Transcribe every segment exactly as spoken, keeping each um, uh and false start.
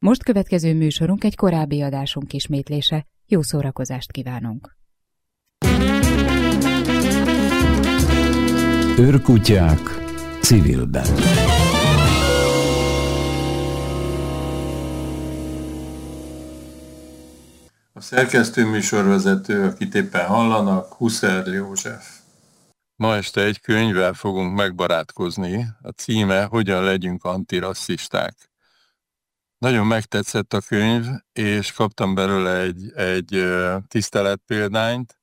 Most következő műsorunk egy korábbi adásunk ismétlése. Jó szórakozást kívánunk! Őrkutyák civilben. A szerkesztő műsorvezető, akit éppen hallanak, Husserl József. Ma este egy könyvvel fogunk megbarátkozni. A címe Hogyan legyünk antirasszisták. Nagyon megtetszett a könyv, és kaptam belőle egy, egy tiszteletpéldányt.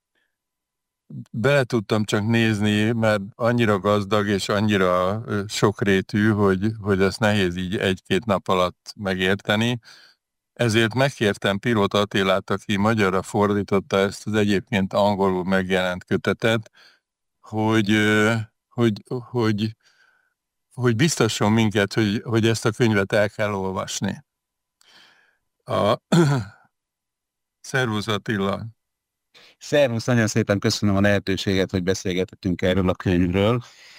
Bele tudtam csak nézni, mert annyira gazdag és annyira sokrétű, hogy, hogy ezt nehéz így egy-két nap alatt megérteni. Ezért megkértem Pirót Attilát, aki magyarra fordította ezt az egyébként angolul megjelent kötetet, hogy, hogy, hogy, hogy biztasson minket, hogy, hogy ezt a könyvet el kell olvasni. A... Szervusz Attila! Szervusz, nagyon szépen köszönöm a lehetőséget, hogy beszélgethetünk erről a könyvről.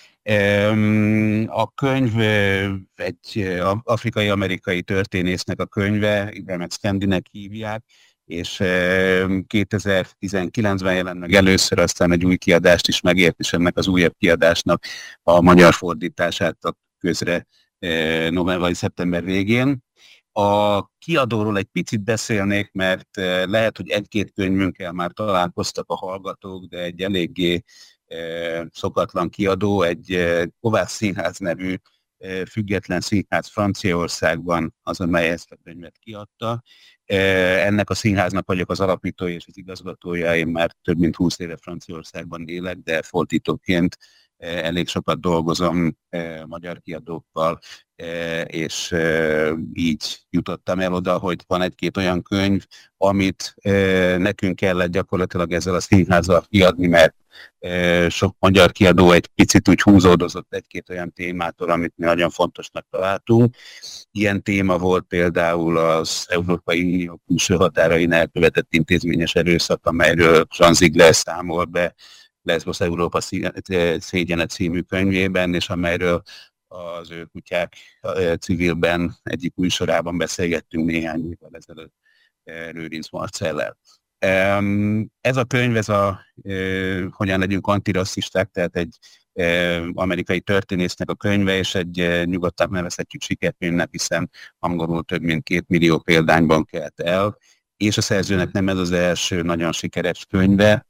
A könyv egy afrikai-amerikai történésznek a könyve, Ibram X. Kendinek hívják, és kétezer-tizenkilencben jelent meg először, aztán egy új kiadást is megért, és ennek az újabb kiadásnak a magyar fordítását a közre november vagy szeptember végén. A kiadóról egy picit beszélnék, mert lehet, hogy egy-két könyvünkkel már találkoztak a hallgatók, de egy eléggé szokatlan kiadó, egy Kovács Színház nevű független színház Franciaországban az, amely ezt a könyvet kiadta. Ennek a színháznak vagyok az alapítója és az igazgatója, én már több mint húsz éve Franciaországban élek, de fordítóként elég sokat dolgozom magyar kiadókkal, és így jutottam el oda, hogy van egy-két olyan könyv, amit nekünk kellett gyakorlatilag ezzel a színházzal kiadni, mert sok magyar kiadó egy picit úgy húzódozott egy-két olyan témától, amit mi nagyon fontosnak találtunk. Ilyen téma volt például az Európai Unió külső határain elkövetett intézményes erőszak, amelyről Jean Ziegler számol be Leszbosz Európa szégyene című könyvében, és amelyről az Őrkutyák civilben egyik műsorában beszélgettünk néhány évvel ezelőtt Lőrinc Marcellel. Ez a könyv, ez a Hogyan legyünk antirasszisták, tehát egy amerikai történésznek a könyve, és egy nyugodtan nevezhetjük sikerkönyvnek, hiszen angolul több mint két millió példányban kelt el, és a szerzőnek nem ez az első nagyon sikeres könyve.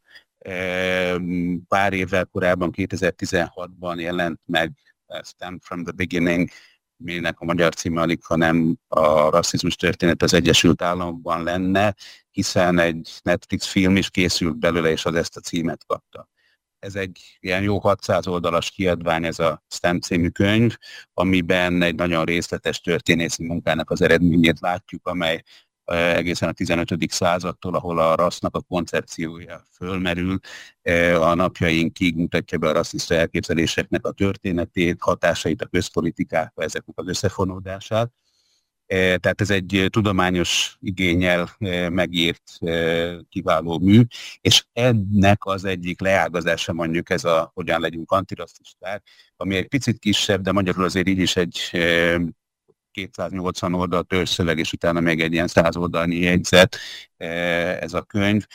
Pár évvel korábban, kétezer-tizenhatban jelent meg Stand from the Beginning, aminek a magyar címe alig, hanem a rasszizmus történet az Egyesült Államokban lenne, hiszen egy Netflix film is készült belőle, és az ezt a címet kapta. Ez egy ilyen jó hatszáz oldalas kiadvány, ez a Stand című könyv, amiben egy nagyon részletes történészi munkának az eredményét látjuk, amely egészen a tizenötödik századtól, ahol a rassznak a koncepciója fölmerül, a napjainkig mutatja be a rasszista elképzeléseknek a történetét, hatásait a közpolitikákba, ezeknek az összefonódását. Tehát ez egy tudományos igénnyel megírt kiváló mű, és ennek az egyik leágazása mondjuk ez a Hogyan legyünk antirasszisták, ami egy picit kisebb, de magyarul azért így is egy kétszáznyolcvan oldal törzszöveg, és utána még egy ilyen száz oldalnyi jegyzet ez a könyv,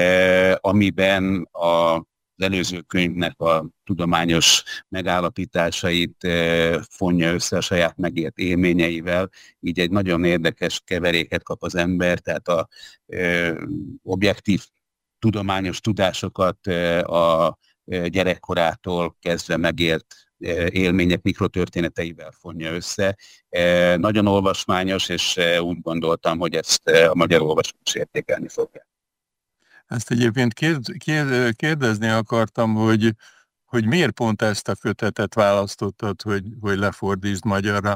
amiben az előző könyvnek a tudományos megállapításait fonja össze a saját megélt élményeivel, így egy nagyon érdekes keveréket kap az ember, tehát a objektív tudományos tudásokat a gyerekkorától kezdve megélt élmények mikrotörténeteivel fonja össze. Nagyon olvasmányos, és úgy gondoltam, hogy ezt a magyar olvasók is értékelni fogják. Ezt egyébként kérdezni akartam, hogy, hogy miért pont ezt a kötetet választottad, hogy, hogy lefordítsd magyarra?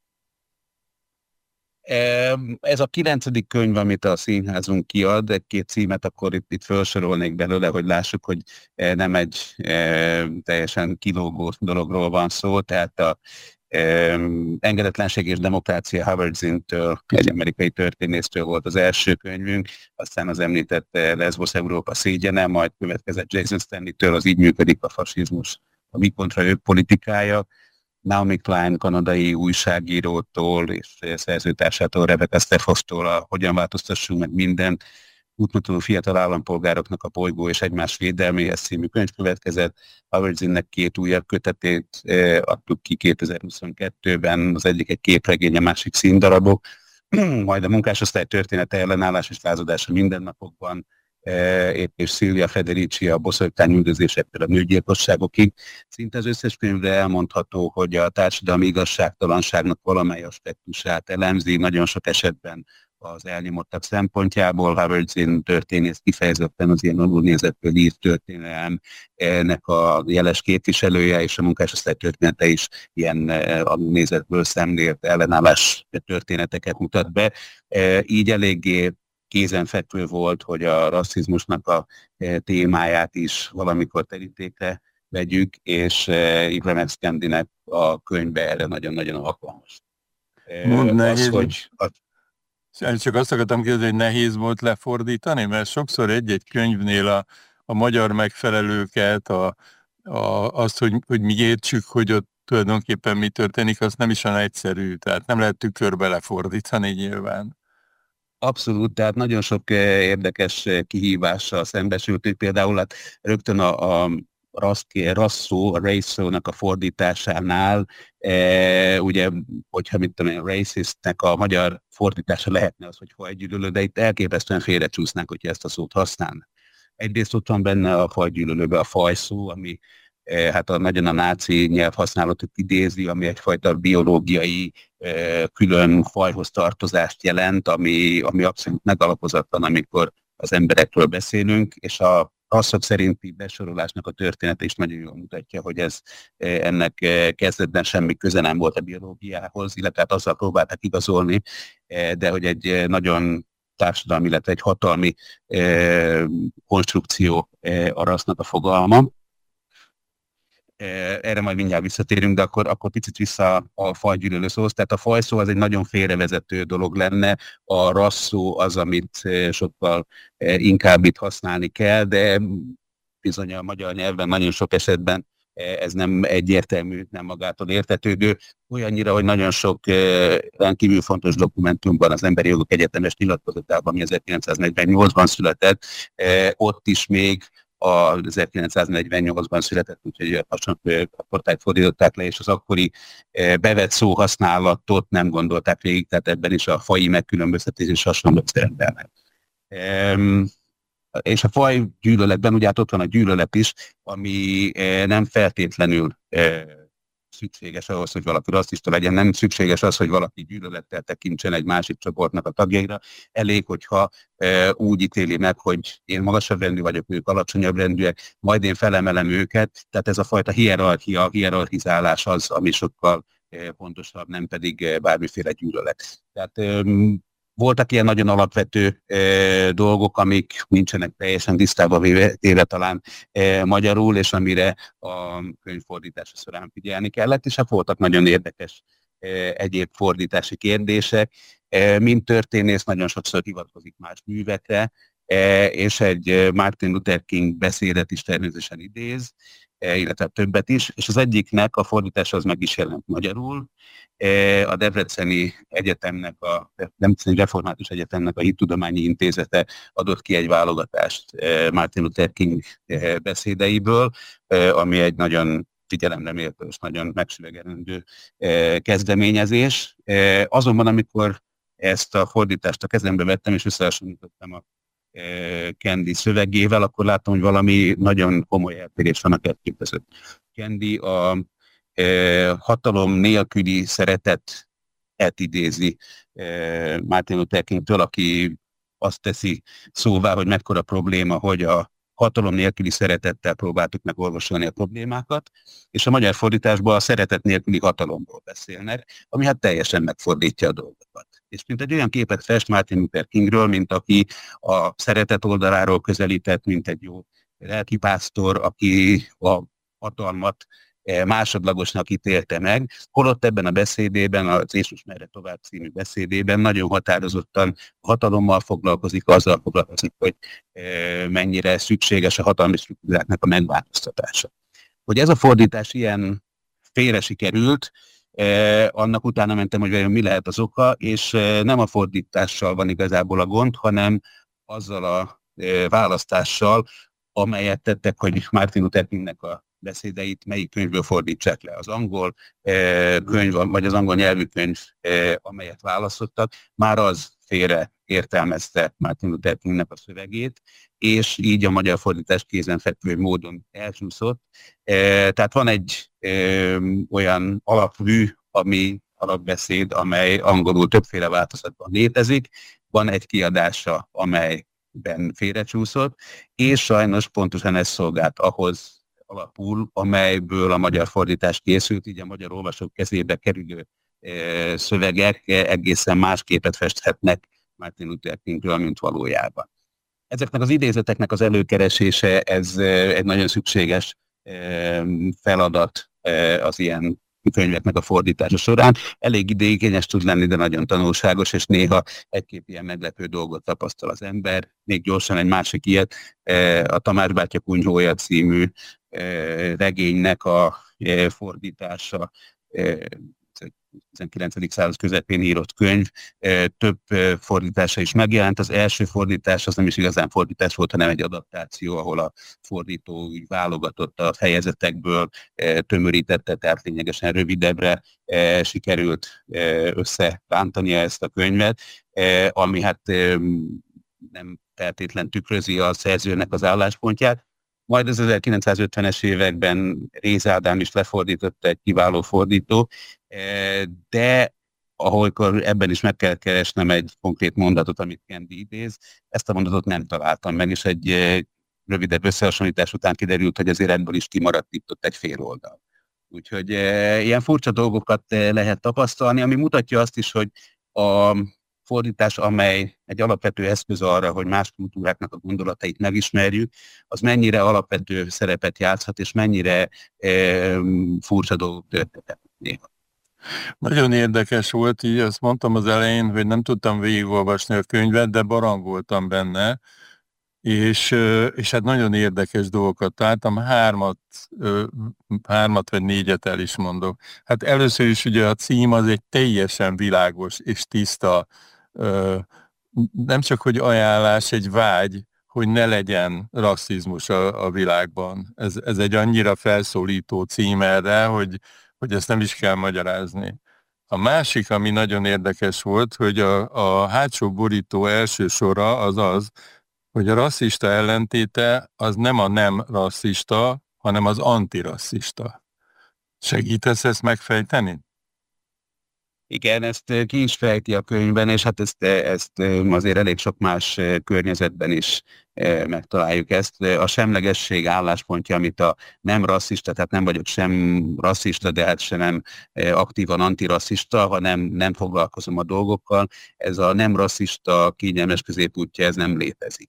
Ez a kilencedik könyv, amit a színházunk kiad, egy-két címet akkor itt, itt felsorolnék belőle, hogy lássuk, hogy nem egy e, teljesen kilógó dologról van szó, tehát a e, Engedetlenség és demokrácia Howard Zinntől, egy amerikai történésztől volt az első könyvünk, aztán az említett Leszbosz Európa szégyene, majd következett Jason Stanley-től az Így működik a fasizmus, a mi kontra ők politikája, Naomi Klein kanadai újságírótól és szerzőtársától, Rebecca Steffostól a Hogyan változtassunk meg mindent, útmutató fiatal állampolgároknak a bolygó és egymás védelméhez című könyv következett. Howard Zinnnek két újabb kötetét eh, adtuk ki kétezer-huszonkettőben, az egyik egy képregény, a másik színdarabok, majd a munkásosztály története, ellenállás és lázadása mindennapokban, eh, épp és Silvia Federici a boszorkány üldözésektől a nőgyilkosságokig. Szinte az összes könyvre elmondható, hogy a társadalmi igazságtalanságnak valamely aspektusát elemzi, nagyon sok esetben az elnyomottak szempontjából. Howard Zinn történész kifejezetten az ilyen alulnézetből írt történelemnek a jeles képviselője, és a munkásosztály története is ilyen alulnézetből szemlélt ellenállás történeteket mutat be. Így eléggé kézenfekvő volt, hogy a rasszizmusnak a témáját is valamikor terítékre vegyük, és Ibram X. Kendinek a könyve erre nagyon-nagyon alkalmas. Mondd, az, hogy a Csak azt akartam kérdezni, hogy nehéz volt lefordítani, mert sokszor egy-egy könyvnél a, a magyar megfelelőket, a, a, azt, hogy, hogy mi értsük, hogy ott tulajdonképpen mi történik, az nem is olyan egyszerű, tehát nem lehet tükörbe lefordítani nyilván. Abszolút, tehát nagyon sok érdekes kihívással szembesültünk, például hát rögtön a, a rasszó, a race szónak a fordításánál, e, ugye, hogyha mit tudom én, racistnek a magyar fordítása lehetne az, hogy fajgyűlölő, de itt elképesztően félrecsúsznánk, hogyha ezt a szót használnak. Egyrészt ott van benne a fajgyűlölőbe a fajszó, ami e, hát a, nagyon a náci nyelvhasználatot idézi, ami egyfajta biológiai e, külön fajhoz tartozást jelent, ami, ami abszolút megalapozatlan, amikor az emberekről beszélünk, és a rasszok szerinti besorolásnak a története is nagyon jól mutatja, hogy ez ennek kezdetben semmi köze nem volt a biológiához, illetve hát azzal próbálták igazolni, de hogy egy nagyon társadalmi, illetve egy hatalmi konstrukció a rassznak a fogalma. Erre majd mindjárt visszatérünk, de akkor, akkor picit vissza a fajgyűlölő szóhoz. Tehát a fajszó az egy nagyon félrevezető dolog lenne, a rasszó az, amit sokkal inkább itt használni kell, de bizony a magyar nyelvben nagyon sok esetben ez nem egyértelmű, nem magától értetődő. Olyannyira, hogy nagyon sok rendkívül fontos dokumentumban, az Emberi Jogok Egyetemes nyilatkozatában, ami ezerkilencszáznegyvennyolcban született, ott is még a ezerkilencszáznegyvennyolcban született, úgyhogy a portályt fordították le, és az akkori bevett szóhasználatot nem gondolták végig, tehát ebben is a faji megkülönböztetés és hasonló szerepelnek. És a faj gyűlöletben, ugye hát ott van a gyűlölet is, ami nem feltétlenül szükséges ahhoz, hogy valaki rasszista legyen, nem szükséges az, hogy valaki gyűlölettel tekintsen egy másik csoportnak a tagjaira. Elég, hogyha e, úgy ítéli meg, hogy én magasabb rendű vagyok, ők alacsonyabb rendűek, majd én felemelem őket. Tehát ez a fajta hierarchia, hierarchizálás az, ami sokkal e, fontosabb, nem pedig e, bármiféle gyűlölet. Tehát e, voltak ilyen nagyon alapvető e, dolgok, amik nincsenek teljesen tisztában véve, véve talán e, magyarul, és amire a könyvfordítása során figyelni kellett, és hát voltak nagyon érdekes e, egyéb fordítási kérdések. E, mint történész nagyon sokszor hivatkozik más művekre, e, és egy Martin Luther King beszédet is természetesen idéz, e, illetve többet is, és az egyiknek a fordítása az meg is jelent magyarul. A Debreceni Egyetemnek, a Debreceni Református Egyetemnek a Hittudományi Intézete adott ki egy válogatást Martin Luther King beszédeiből, ami egy nagyon figyelemre méltó és nagyon megsüvegelendő kezdeményezés. Azonban, amikor ezt a fordítást a kezembe vettem és összehasonlítottam a Kendi szövegével, akkor láttam, hogy valami nagyon komoly eltérés van a kettő között. Kendi a hatalom nélküli szeretetet idézi Martin Luther Kingtől, aki azt teszi szóvá, hogy mekkora probléma, hogy a hatalom nélküli szeretettel próbáltuk meg orvosolni a problémákat, és a magyar fordításban a szeretet nélküli hatalomról beszélnek, ami hát teljesen megfordítja a dolgokat. És mint egy olyan képet fest Martin Luther Kingről, mint aki a szeretet oldaláról közelített, mint egy jó lelkipásztor, aki a hatalmat másodlagosnak ítélte meg, holott ebben a beszédében, az Jézus merre tovább című beszédében nagyon határozottan hatalommal foglalkozik, azzal foglalkozik, hogy mennyire szükséges a hatalmi struktúráknak a megváltoztatása. Hogy ez a fordítás ilyen félre sikerült, eh, annak utána mentem, hogy vajon mi lehet az oka, és eh, nem a fordítással van igazából a gond, hanem azzal a eh, választással, amelyet tettek, hogy Martin Luther Kingnek a beszédeit melyik könyvből fordítsák le. Az angol eh, könyv, vagy az angol nyelvű könyv, eh, amelyet választottak, már az félre értelmezte Martin Luther Kingnek a szövegét, és így a magyar fordítás kézenfekvő módon elcsúszott. Eh, tehát van egy eh, olyan alapmű, ami alapbeszéd, amely angolul többféle változatban létezik, van egy kiadása, amelyben félrecsúszott, és sajnos pontosan ez szolgált ahhoz alapul, amelyből a magyar fordítás készült, így a magyar olvasók kezébe kerülő e, szövegek egészen más képet festhetnek Martin Luther Kingről, mint valójában. Ezeknek az idézeteknek az előkeresése, ez egy nagyon szükséges e, feladat e, az ilyen könyveknek a fordítása során. Elég időigényes tud lenni, de nagyon tanulságos, és néha egy-két ilyen meglepő dolgot tapasztal az ember. Még gyorsan egy másik ilyet, a Tamás bátya kunyhója című regénynek a fordítása, tizenkilencedik század közepén írott könyv, több fordítása is megjelent. Az első fordítás az nem is igazán fordítás volt, hanem egy adaptáció, ahol a fordító úgy válogatott a fejezetekből, tömörítette, tehát lényegesen rövidebbre sikerült összerántania ezt a könyvet, ami hát nem feltétlen tükrözi a szerzőnek az álláspontját. Majd az ezerkilencszázötvenes években Réz Ádám is lefordította, egy kiváló fordító, de ahol ebben is meg kell keresnem egy konkrét mondatot, amit Kendi idéz, ezt a mondatot nem találtam meg, és egy rövidebb összehasonlítás után kiderült, hogy azért ebből is kimaradt itt ott egy fél oldal. Úgyhogy ilyen furcsa dolgokat lehet tapasztalni, ami mutatja azt is, hogy a fordítás, amely egy alapvető eszköz arra, hogy más kultúráknak a gondolatait megismerjük, az mennyire alapvető szerepet játszhat, és mennyire e, furcsa dolgok történtek néha. Nagyon érdekes volt, így azt mondtam az elején, hogy nem tudtam végigolvasni a könyvet, de barangoltam benne, és, és hát nagyon érdekes dolgokat találtam, hármat, hármat vagy négyet el is mondok. Hát először is ugye a cím az egy teljesen világos és tiszta, nem csak hogy ajánlás, egy vágy, hogy ne legyen rasszizmus a, a világban. Ez, ez egy annyira felszólító cím erre, hogy, hogy ezt nem is kell magyarázni. A másik, ami nagyon érdekes volt, hogy a, a hátsó borító első sora az az, hogy a rasszista ellentéte az nem a nem rasszista, hanem az antirasszista. Segítesz ezt megfejteni? Igen, ezt ki is fejti a könyvben, és hát ezt, ezt azért elég sok más környezetben is megtaláljuk ezt. A semlegesség álláspontja, amit a nem rasszista, tehát nem vagyok sem rasszista, de hát sem nem aktívan antirasszista, hanem nem foglalkozom a dolgokkal. Ez a nem rasszista kényelmes középútja, ez nem létezik.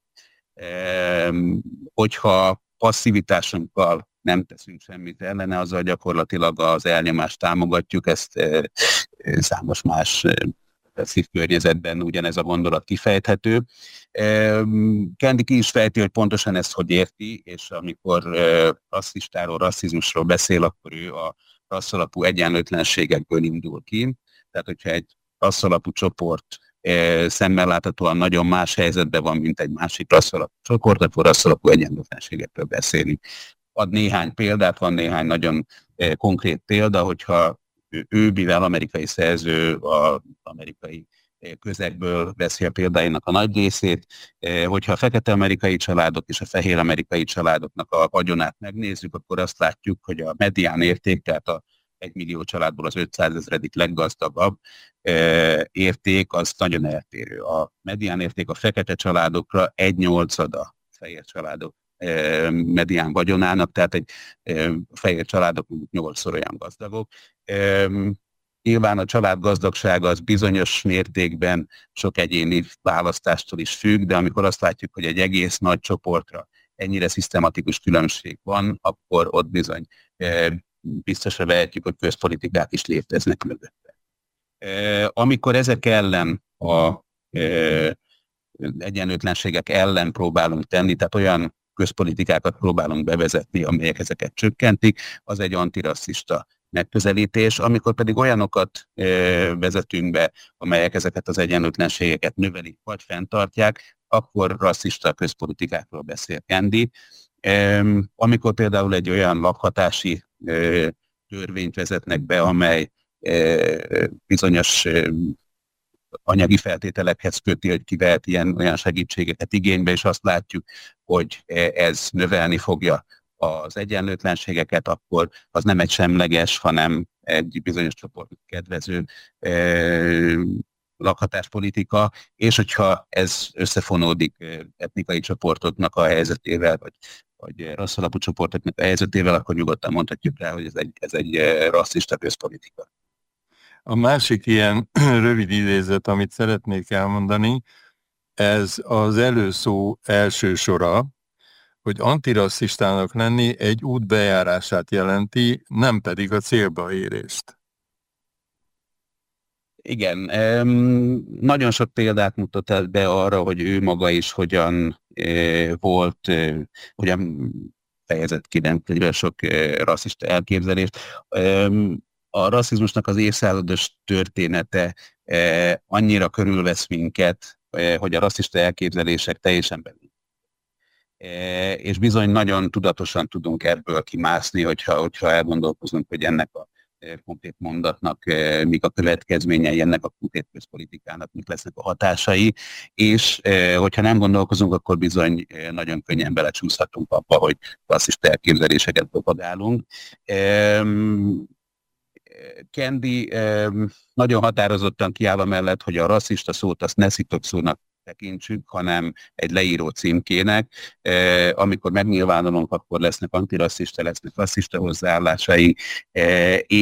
Hogyha passzivitásunkkal nem teszünk semmit ellene, azzal gyakorlatilag az elnyomást támogatjuk, ezt e, e, számos más e, szívkörnyezetben ugyanez a gondolat kifejthető. E, Kendi ki is fejti, hogy pontosan ezt hogy érti, és amikor e, rasszistáról, rasszizmusról beszél, akkor ő a rasszalapú egyenlőtlenségekből indul ki. Tehát, hogyha egy rasszalapú csoport e, szemmel láthatóan nagyon más helyzetben van, mint egy másik rasszalapú csoport, akkor rasszalapú egyenlőtlenségekről beszélünk. Ad néhány példát, van néhány nagyon eh, konkrét példa, hogyha ő, ő, mivel amerikai szerző, az amerikai eh, közegből veszi a példáinak a nagy részét, eh, hogyha a fekete amerikai családok és a fehér amerikai családoknak a vagyonát megnézzük, akkor azt látjuk, hogy a medián érték, tehát a egymillió családból az ötszázezredik leggazdagabb eh, érték, az nagyon eltérő. A medián érték a fekete családokra egy nyolcada fehér családok medián vagyonának, tehát egy fehér családok nyolcszor olyan gazdagok. Nyilván a család gazdagsága az bizonyos mértékben sok egyéni választástól is függ, de amikor azt látjuk, hogy egy egész nagy csoportra ennyire szisztematikus különbség van, akkor ott bizony biztosra vehetjük, hogy közpolitikák is léteznek mögötte. Amikor ezek ellen a egyenlőtlenségek ellen próbálunk tenni, tehát olyan közpolitikákat próbálunk bevezetni, amelyek ezeket csökkentik, az egy antirasszista megközelítés, amikor pedig olyanokat vezetünk be, amelyek ezeket az egyenlőtlenségeket növelik vagy fenntartják, akkor rasszista közpolitikákról beszél Kendi. Amikor például egy olyan lakhatási törvényt vezetnek be, amely bizonyos anyagi feltételekhez köti, hogy ki vehet ilyen olyan segítségeket igénybe, és azt látjuk, hogy ez növelni fogja az egyenlőtlenségeket, akkor az nem egy semleges, hanem egy bizonyos csoportnak kedvező eh, lakhatáspolitika, és hogyha ez összefonódik etnikai csoportoknak a helyzetével, vagy, vagy rasszalapú csoportoknak a helyzetével, akkor nyugodtan mondhatjuk rá, hogy ez egy, ez egy rasszista közpolitika. A másik ilyen rövid idézet, amit szeretnék elmondani, ez az előszó első sora, hogy antirasszistának lenni egy út bejárását jelenti, nem pedig a célba érést. Igen, nagyon sok példát mutat be arra, hogy ő maga is hogyan volt, hogyan fejezett ki nem sok rasszista elképzelést. A rasszizmusnak az évszázados története annyira körülvesz minket, hogy a rasszista elképzelések teljesen belül. És bizony nagyon tudatosan tudunk ebből kimászni, hogyha, hogyha elgondolkozunk, hogy ennek a konkrét mondatnak mik a következményei, ennek a konkrét közpolitikának mik lesznek a hatásai, és hogyha nem gondolkozunk, akkor bizony nagyon könnyen belecsúszhatunk abba, hogy rasszista elképzeléseket propagálunk. Kendi nagyon határozottan kiáll amellett, hogy a rasszista szót azt ne szitokszónak tekintsük, hanem egy leíró címkének. Amikor megnyilvánulunk, akkor lesznek antirasszista, lesznek rasszista hozzáállásai,